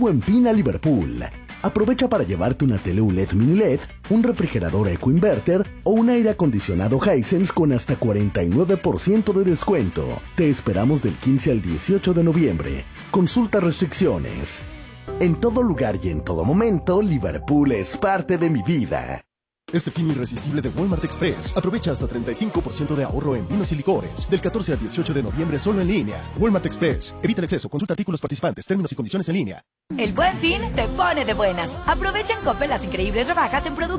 Buen Fin a Liverpool. Aprovecha para llevarte una tele ULED mini LED, un refrigerador Eco Inverter o un aire acondicionado Hisense con hasta 49% de descuento. Te esperamos del 15 al 18 de noviembre. Consulta restricciones. En todo lugar y en todo momento, Liverpool es parte de mi vida. Este fin irresistible de Walmart Express. Aprovecha hasta 35% de ahorro en vinos y licores. Del 14 al 18 de noviembre solo en línea. Walmart Express. Evita el exceso. Consulta artículos participantes, términos y condiciones en línea. El Buen Fin te pone de buenas. Aprovecha en Coppel las increíbles rebajas en productos